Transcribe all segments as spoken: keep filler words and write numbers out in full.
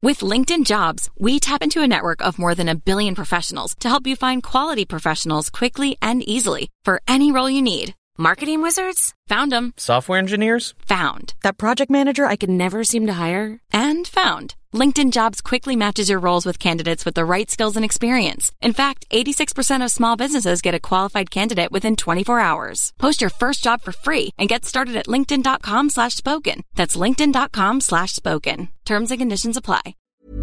With LinkedIn Jobs, we tap into a network of more than a billion professionals to help you find quality professionals quickly and easily for any role you need. Marketing wizards? Found them. Software engineers? Found. That project manager I could never seem to hire? And found. LinkedIn Jobs quickly matches your roles with candidates with the right skills and experience. In fact, eighty-six percent of small businesses get a qualified candidate within twenty-four hours. Post your first job for free and get started at linkedin.com slash spoken. That's linkedin.com slash spoken. Terms and conditions apply.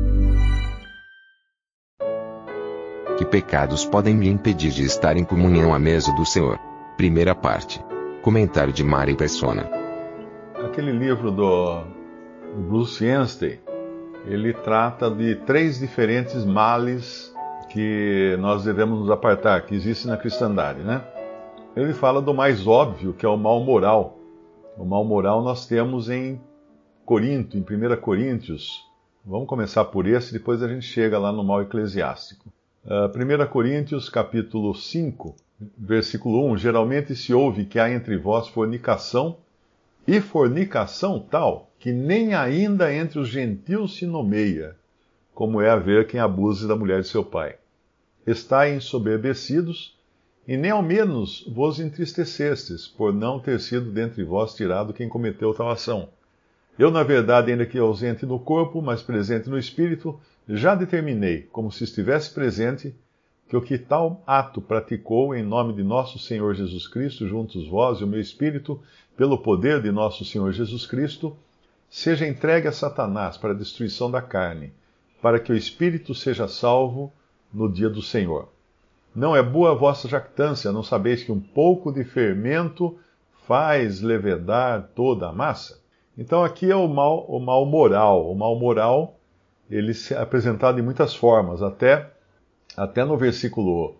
Que pecados podem me impedir de estar em comunhão à mesa do Senhor? Primeira parte. Comentário de Mari Persona. Aquele livro do, do Bruce Anstey, ele trata de três diferentes males que nós devemos nos apartar, que existem na cristandade, né? Ele fala do mais óbvio, que é o mal moral. O mal moral nós temos em Corinto, em primeira Coríntios. Vamos começar por esse, depois a gente chega lá no mal eclesiástico. Uh, primeira Coríntios, capítulo cinco, versículo um. Geralmente se ouve que há entre vós fornicação, e fornicação tal, que nem ainda entre os gentios se nomeia, como é haver quem abuse da mulher de seu pai. Estai ensoberbecidos, e nem ao menos vos entristecestes, por não ter sido dentre vós tirado quem cometeu tal ação. Eu, na verdade, ainda que ausente no corpo, mas presente no espírito, já determinei, como se estivesse presente, que o que tal ato praticou em nome de nosso Senhor Jesus Cristo, juntos vós e o meu espírito, pelo poder de nosso Senhor Jesus Cristo, seja entregue a Satanás para a destruição da carne, para que o espírito seja salvo no dia do Senhor. Não é boa a vossa jactância, não sabeis que um pouco de fermento faz levedar toda a massa? Então aqui é o mal, o mal moral. O mal moral, ele é apresentado em muitas formas. Até, até no versículo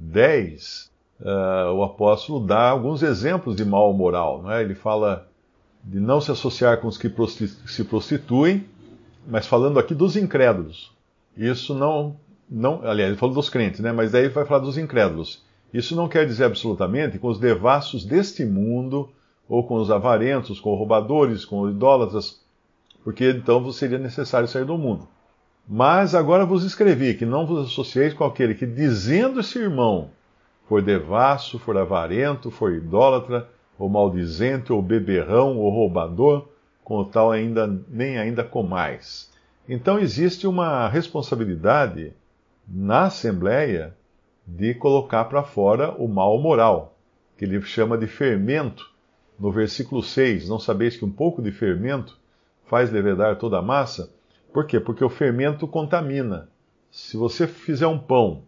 dez, uh, o apóstolo dá alguns exemplos de mal moral. Não é? Ele fala de não se associar com os que se prostituem, mas falando aqui dos incrédulos. Isso não, não... Aliás, ele falou dos crentes, né? Mas daí vai falar dos incrédulos. Isso não quer dizer absolutamente com os devassos deste mundo, ou com os avarentos, com os roubadores, com os idólatras, porque então seria necessário sair do mundo. Mas agora vos escrevi que não vos associeis com aquele que, dizendo-se irmão, for devasso, for avarento, for idólatra, ou maldizente, ou beberrão, ou roubador, com o tal ainda, nem ainda comais. Então existe uma responsabilidade na Assembleia de colocar para fora o mal moral, que ele chama de fermento. No versículo seis, não sabeis que um pouco de fermento faz levedar toda a massa? Por quê? Porque o fermento contamina. Se você fizer um pão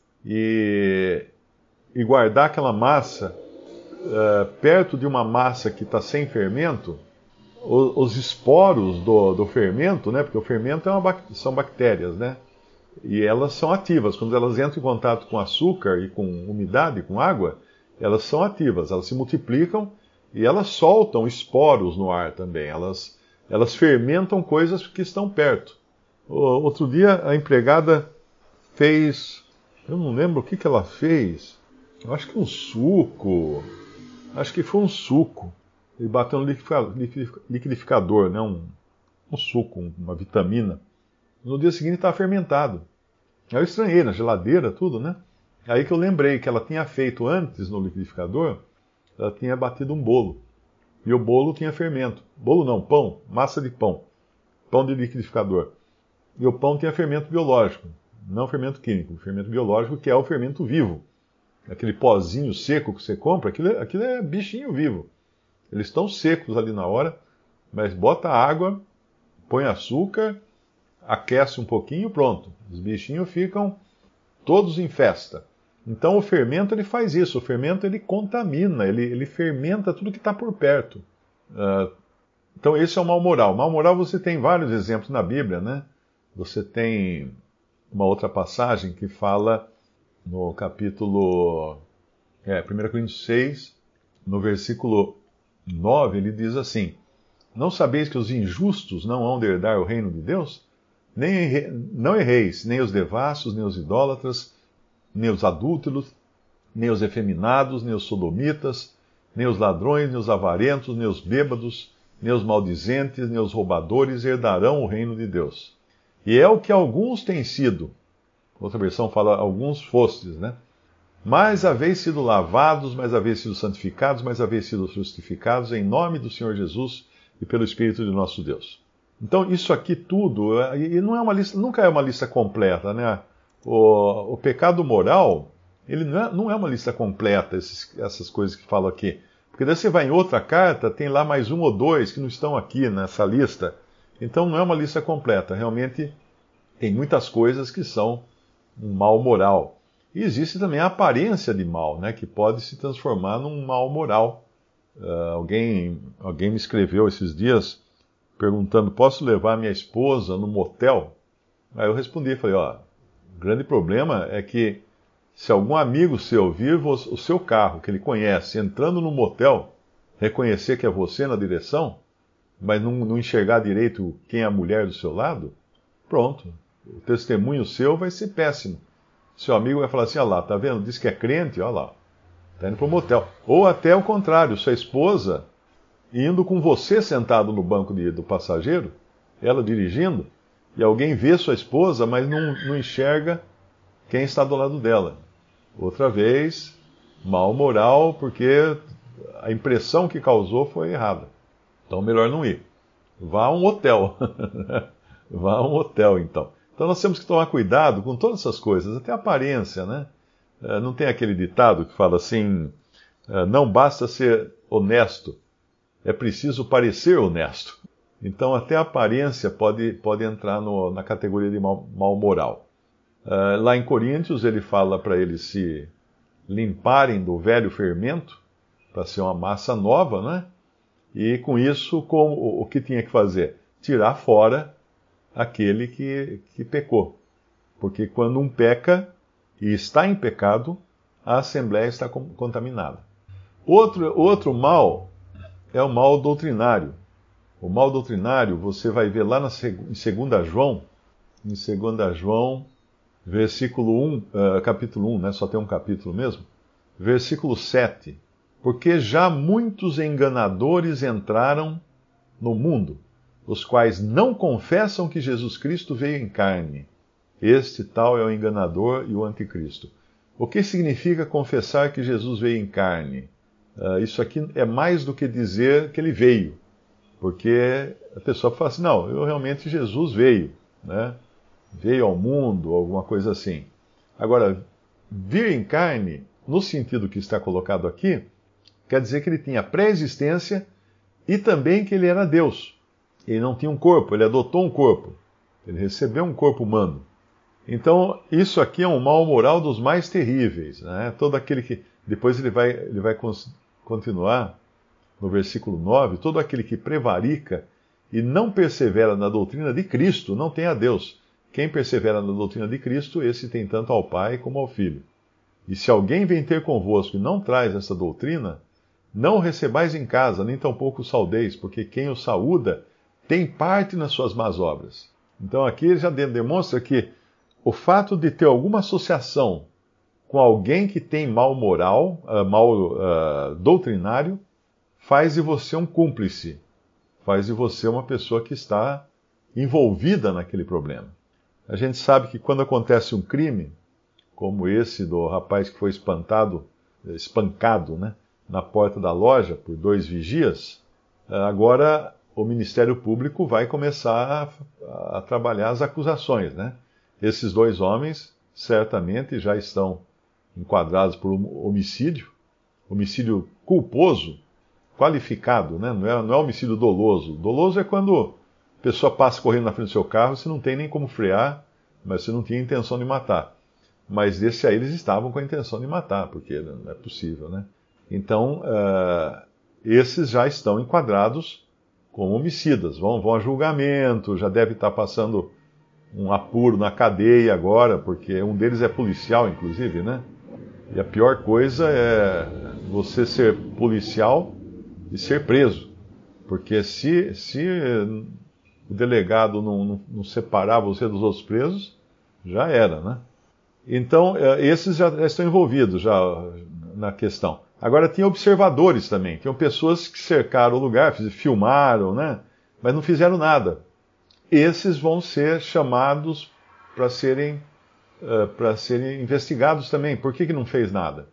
e, e guardar aquela massa uh, perto de uma massa que está sem fermento, os, os esporos do, do fermento, né, porque o fermento é uma, são bactérias, né, e elas são ativas. Quando elas entram em contato com açúcar e com umidade, com água, elas são ativas, elas se multiplicam, e elas soltam esporos no ar também. Elas, elas fermentam coisas que estão perto. Outro dia a empregada fez... Eu não lembro o que, que ela fez. Eu acho que um suco. Acho que foi um suco. Ele bateu no liquidificador, né? um, um suco, uma vitamina. No dia seguinte estava fermentado. Aí eu estranhei, na geladeira, tudo, né? Aí que eu lembrei que ela tinha feito antes no liquidificador... Ela tinha batido um bolo. E o bolo tinha fermento. Bolo não, pão, massa de pão. Pão de liquidificador. E o pão tinha fermento biológico. Não fermento químico, fermento biológico, que é o fermento vivo. Aquele pozinho seco que você compra, aquilo é, aquilo é bichinho vivo. Eles estão secos ali na hora, mas bota água, põe açúcar, aquece um pouquinho, pronto. Os bichinhos ficam todos em festa. Então o fermento ele faz isso, o fermento ele contamina, ele, ele fermenta tudo que está por perto. Uh, então esse é o mal moral. O mal moral você tem vários exemplos na Bíblia, né? Você tem uma outra passagem que fala no capítulo é, primeira Coríntios seis, no versículo nove, ele diz assim: não sabeis que os injustos não hão de herdar o reino de Deus? Nem, não erreis, nem os devassos, nem os idólatras, nem os adúlteros, nem os efeminados, nem os sodomitas, nem os ladrões, nem os avarentos, nem os bêbados, nem os maldizentes, nem os roubadores herdarão o reino de Deus. E é o que alguns têm sido. Outra versão fala, alguns fostes, né? Mas haveis sido lavados, mas haveis sido santificados, mas haveis sido justificados em nome do Senhor Jesus e pelo Espírito de nosso Deus. Então, isso aqui tudo, e não é uma lista, nunca é uma lista completa, né? O, o pecado moral, ele não é, não é uma lista completa, esses, essas coisas que falo aqui. Porque daí você vai em outra carta, tem lá mais um ou dois que não estão aqui nessa lista. Então, não é uma lista completa. Realmente, tem muitas coisas que são um mal moral. E existe também a aparência de mal, né? Que pode se transformar num mal moral. Uh, alguém, alguém me escreveu esses dias perguntando, posso levar minha esposa no motel? Aí eu respondi, falei, ó, o grande problema é que se algum amigo seu vir o seu carro, que ele conhece, entrando no motel, reconhecer que é você na direção, mas não, não enxergar direito quem é a mulher do seu lado, pronto, o testemunho seu vai ser péssimo. Seu amigo vai falar assim, olha lá, tá vendo? Diz que é crente, olha lá, tá indo pro motel. Ou até o contrário, sua esposa indo com você sentado no banco de, do passageiro, ela dirigindo, e alguém vê sua esposa, mas não, não enxerga quem está do lado dela. Outra vez, mal moral, porque a impressão que causou foi errada. Então, melhor não ir. Vá a um hotel. Vá a um hotel, então. Então, nós temos que tomar cuidado com todas essas coisas, até a aparência, né? Não tem aquele ditado que fala assim, não basta ser honesto, é preciso parecer honesto. Então, até a aparência pode, pode entrar no, na categoria de mal, mal moral. Uh, lá em Coríntios, ele fala para eles se limparem do velho fermento, para ser uma massa nova, né? E com isso, como, o, o que tinha que fazer? Tirar fora aquele que, que pecou. Porque quando um peca e está em pecado, a Assembleia está contaminada. Outro, outro mal é o mal doutrinário. O mal doutrinário, você vai ver lá na, em segunda João, em segunda João, versículo um, uh, capítulo um, né? Só tem um capítulo mesmo. Versículo sete. Porque já muitos enganadores entraram no mundo, os quais não confessam que Jesus Cristo veio em carne. Este tal é o enganador e o anticristo. O que significa confessar que Jesus veio em carne? Uh, isso aqui é mais do que dizer que ele veio. Porque a pessoa fala assim, não, eu realmente Jesus veio, né? Veio ao mundo, alguma coisa assim. Agora, vir em carne, no sentido que está colocado aqui, quer dizer que ele tinha pré-existência e também que ele era Deus. Ele não tinha um corpo, ele adotou um corpo. Ele recebeu um corpo humano. Então, isso aqui é um mal moral dos mais terríveis, né? Todo aquele que... Depois ele vai, ele vai continuar no versículo nove, todo aquele que prevarica e não persevera na doutrina de Cristo, não tem a Deus. Quem persevera na doutrina de Cristo, esse tem tanto ao Pai como ao Filho. E se alguém vem ter convosco e não traz essa doutrina, não o recebais em casa, nem tampouco o saudeis, porque quem o saúda tem parte nas suas más obras. Então aqui ele já demonstra que o fato de ter alguma associação com alguém que tem mal moral, uh, mal uh, doutrinário, faz de você um cúmplice, faz de você uma pessoa que está envolvida naquele problema. A gente sabe que quando acontece um crime, como esse do rapaz que foi espantado, espancado, né, na porta da loja por dois vigias, agora o Ministério Público vai começar a, a trabalhar as acusações, né? Esses dois homens certamente já estão enquadrados por homicídio, homicídio culposo, qualificado, né? Não é, não é homicídio doloso. Doloso é quando a pessoa passa correndo na frente do seu carro, você não tem nem como frear, mas você não tinha intenção de matar. Mas desse aí eles estavam com a intenção de matar, porque não é possível, né? Então, uh, esses já estão enquadrados como homicidas, vão, vão a julgamento, já deve estar passando um apuro na cadeia agora, porque um deles é policial, inclusive, né? E a pior coisa é você ser policial e ser preso, porque se, se o delegado não, não, não separar você dos outros presos, já era, né? Então, esses já, já estão envolvidos já na questão. Agora, tinha observadores também. Tinham pessoas que cercaram o lugar, filmaram, né? Mas não fizeram nada. esses vão ser chamados para serem, uh, para serem investigados também. Por que, que não fez nada?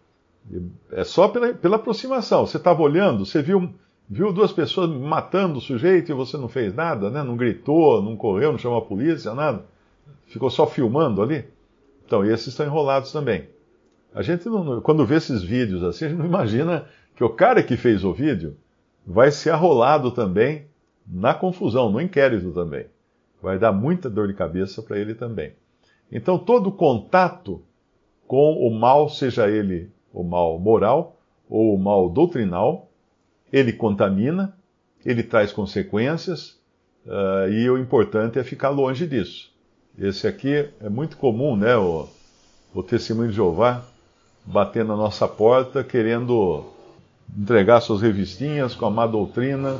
É só pela, pela aproximação. Você estava olhando, você viu, viu duas pessoas matando o sujeito e você não fez nada, né? Não gritou, não correu, não chamou a polícia, nada. Ficou só filmando ali. Então, esses estão enrolados também. A gente, não, quando vê esses vídeos assim, a gente não imagina que o cara que fez o vídeo vai ser arrolado também na confusão, no inquérito também. Vai dar muita dor de cabeça para ele também. Então, todo contato com o mal, seja ele o mal moral ou o mal doutrinal, ele contamina, ele traz consequências, uh, e o importante é ficar longe disso. Esse aqui é muito comum, né? O, o testemunho de Jeová bater na nossa porta, querendo entregar suas revistinhas com a má doutrina.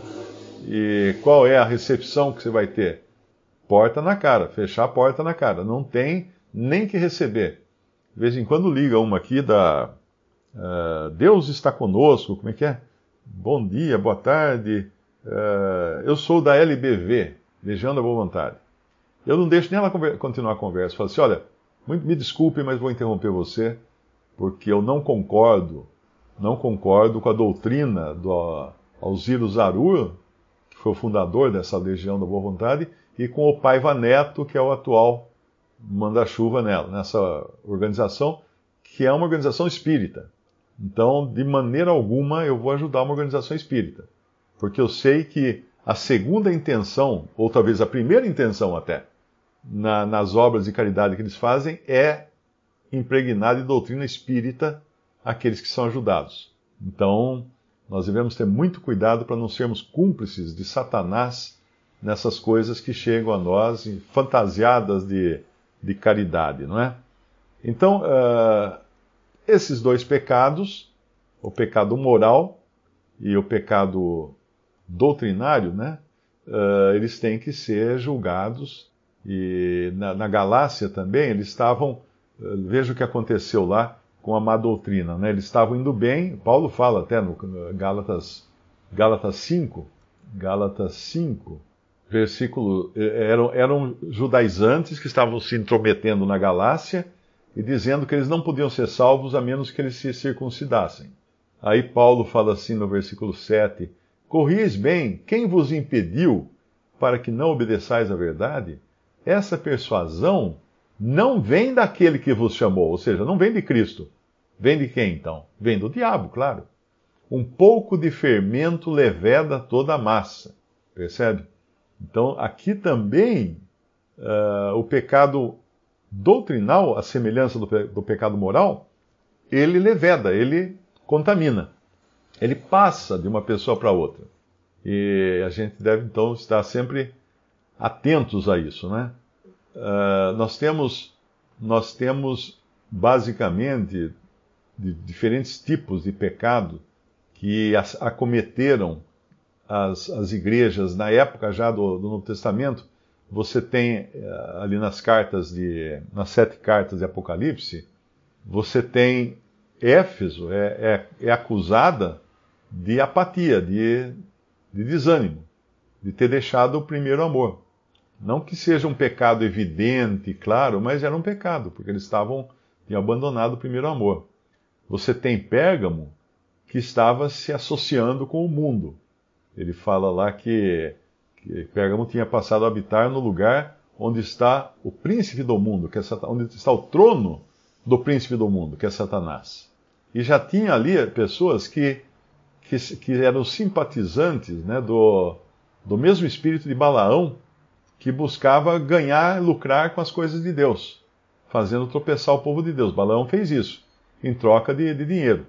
E qual é a recepção que você vai ter? Porta na cara, fechar a porta na cara. Não tem nem que receber. De vez em quando liga uma aqui da uh, Deus está conosco, como é que é? Bom dia, boa tarde, uh, eu sou da L B V, Legião da Boa Vontade. Eu não deixo nem ela conver- continuar a conversa. Falo assim, olha, me desculpe, mas vou interromper você, porque eu não concordo, não concordo com a doutrina do Alziro Zarur, que foi o fundador dessa Legião da Boa Vontade, e com o Paiva Neto, que é o atual manda-chuva nela, nessa organização, que é uma organização espírita. Então, de maneira alguma, eu vou ajudar uma organização espírita. Porque eu sei que a segunda intenção, ou talvez a primeira intenção até, na, nas obras de caridade que eles fazem, é impregnar de doutrina espírita aqueles que são ajudados. Então, nós devemos ter muito cuidado para não sermos cúmplices de Satanás nessas coisas que chegam a nós, fantasiadas de, de caridade, não é? Então, uh, esses dois pecados, o pecado moral e o pecado doutrinário, né, uh, eles têm que ser julgados. E na, na Galácia também, eles estavam, uh, veja o que aconteceu lá com a má doutrina, né? Eles estavam indo bem, Paulo fala até no Gálatas, Gálatas cinco, Gálatas cinco, versículo, eram, eram judaizantes que estavam se intrometendo na Galácia e dizendo que eles não podiam ser salvos a menos que eles se circuncidassem. Aí Paulo fala assim no versículo sete, corrieis bem, quem vos impediu para que não obedeçais à verdade? Essa persuasão não vem daquele que vos chamou, ou seja, não vem de Cristo. Vem de quem então? Vem do diabo, claro. Um pouco de fermento leveda toda a massa. Percebe? Então, aqui também, uh, o pecado doutrinal, a semelhança do, pe- do pecado moral, ele leveda, ele contamina. Ele passa de uma pessoa para outra. E a gente deve, então, estar sempre atentos a isso, né? Uh, nós temos, nós temos, basicamente, de diferentes tipos de pecado que as, acometeram as, as igrejas na época já do, do Novo Testamento. Você tem uh, ali nas cartas de, nas sete cartas de Apocalipse, você tem Éfeso, é, é, é acusada de apatia, de, de desânimo, de ter deixado o primeiro amor. Não que seja um pecado evidente, claro, mas era um pecado, porque eles estavam, tinham abandonado o primeiro amor. Você tem Pérgamo, que estava se associando com o mundo. Ele fala lá que, que Pérgamo tinha passado a habitar no lugar onde está o príncipe do mundo, que é Satanás, onde está o trono do príncipe do mundo, que é Satanás. E já tinha ali pessoas que, que, que eram simpatizantes, né, do, do mesmo espírito de Balaão, que buscava ganhar, lucrar com as coisas de Deus, fazendo tropeçar o povo de Deus. Balaão fez isso, em troca de, de dinheiro.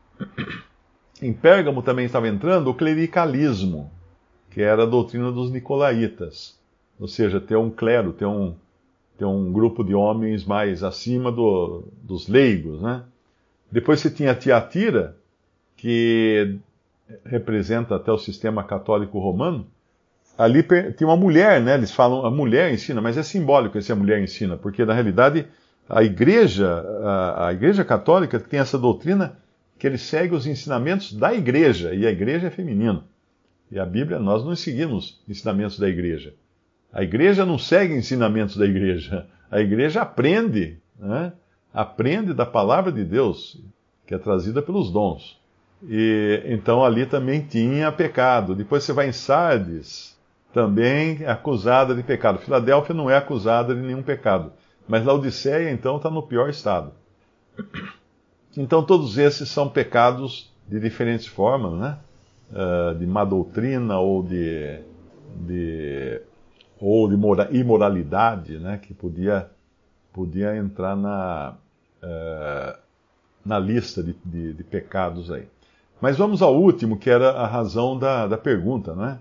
Em Pérgamo também estava entrando o clericalismo, que era a doutrina dos nicolaítas. Ou seja, ter um clero, ter um, ter um grupo de homens mais acima do, dos leigos, né? Depois você tinha Tiatira, que representa até o sistema católico romano. Ali tem uma mulher, né? Eles falam a mulher ensina, mas é simbólico esse a mulher ensina, porque na realidade a igreja, a, a igreja católica tem essa doutrina que ele segue os ensinamentos da igreja, e a igreja é feminina. E a Bíblia, nós não seguimos ensinamentos da igreja. A igreja não segue ensinamentos da igreja. A igreja aprende, né? Aprende da palavra de Deus, que é trazida pelos dons. E então ali também tinha pecado. Depois você vai em Sardes, também é acusada de pecado. Filadélfia não é acusada de nenhum pecado. Mas Laodiceia, então, está no pior estado. Então todos esses são pecados de diferentes formas, né? Uh, de má doutrina ou de, de, ou de mora, imoralidade, né? Que podia, podia entrar na, uh, na lista de, de, de pecados aí. Mas vamos ao último, que era a razão da, da pergunta, né?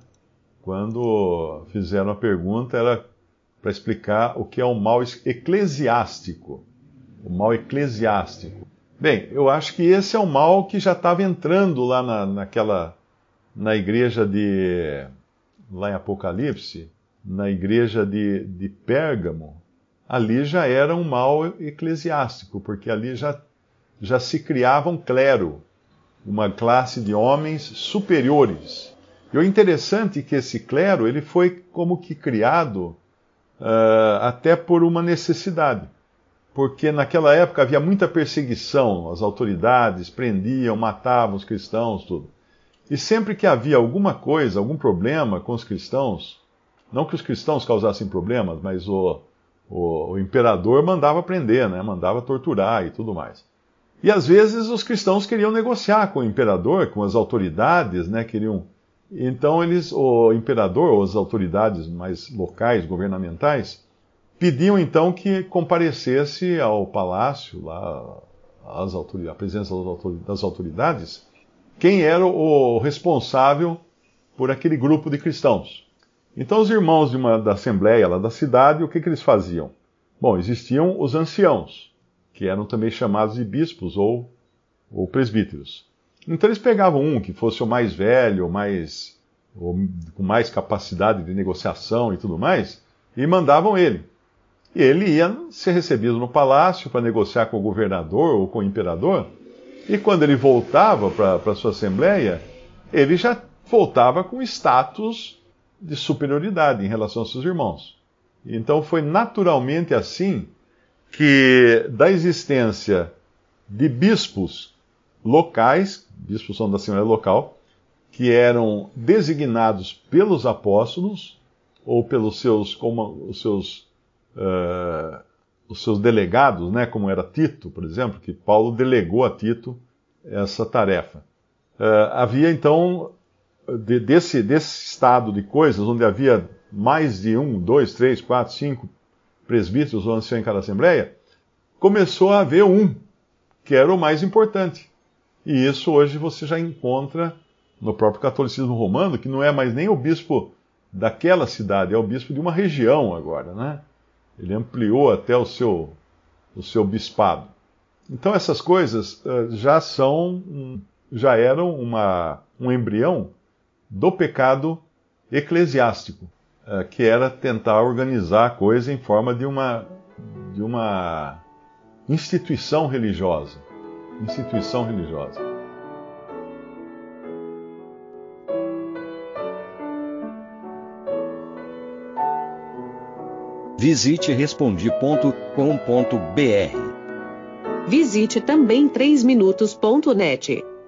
Quando fizeram a pergunta, era para explicar o que é o mal eclesiástico. O mal eclesiástico. Bem, eu acho que esse é o mal que já estava entrando lá na, naquela, na igreja de, lá em Apocalipse, na igreja de, de Pérgamo. Ali já era um mal eclesiástico, porque ali já, já se criava um clero, uma classe de homens superiores. E o interessante é que esse clero, ele foi como que criado uh, até por uma necessidade. Porque naquela época havia muita perseguição, as autoridades prendiam, matavam os cristãos, tudo. E sempre que havia alguma coisa, algum problema com os cristãos, não que os cristãos causassem problemas, mas o, o, o imperador mandava prender, né? Mandava torturar e tudo mais. E às vezes os cristãos queriam negociar com o imperador, com as autoridades, né? Queriam... Então eles, o imperador ou as autoridades mais locais, governamentais, pediam então que comparecesse ao palácio, lá, às autoridades, a presença das autoridades, quem era o responsável por aquele grupo de cristãos. Então os irmãos de uma, da assembleia lá da cidade, o que, que eles faziam? Bom, existiam os anciãos, que eram também chamados de bispos ou, ou presbíteros. Então eles pegavam um que fosse o mais velho, mais, ou, com mais capacidade de negociação e tudo mais, e mandavam ele. E ele ia ser recebido no palácio para negociar com o governador ou com o imperador. E quando ele voltava para a sua assembleia, ele já voltava com status de superioridade em relação aos seus irmãos. Então foi naturalmente assim que, da existência de bispos locais, bispos são da Assembleia Local, que eram designados pelos apóstolos ou pelos seus, como, os seus Uh, os seus delegados, né, como era Tito, por exemplo, que Paulo delegou a Tito essa tarefa. Uh, havia então, de, desse, desse estado de coisas, onde havia mais de um, dois, três, quatro, cinco presbíteros ou anciãos em cada assembleia, começou a haver um, que era o mais importante. E isso hoje você já encontra no próprio catolicismo romano, que não é mais nem o bispo daquela cidade, é o bispo de uma região agora, né? Ele ampliou até o seu, o seu bispado. Então essas coisas uh, já são, já eram uma, um embrião do pecado eclesiástico, uh, que era tentar organizar a coisa em forma de uma, de uma instituição religiosa. Instituição religiosa. Visite respondi ponto com ponto br. Visite também três minutos ponto net.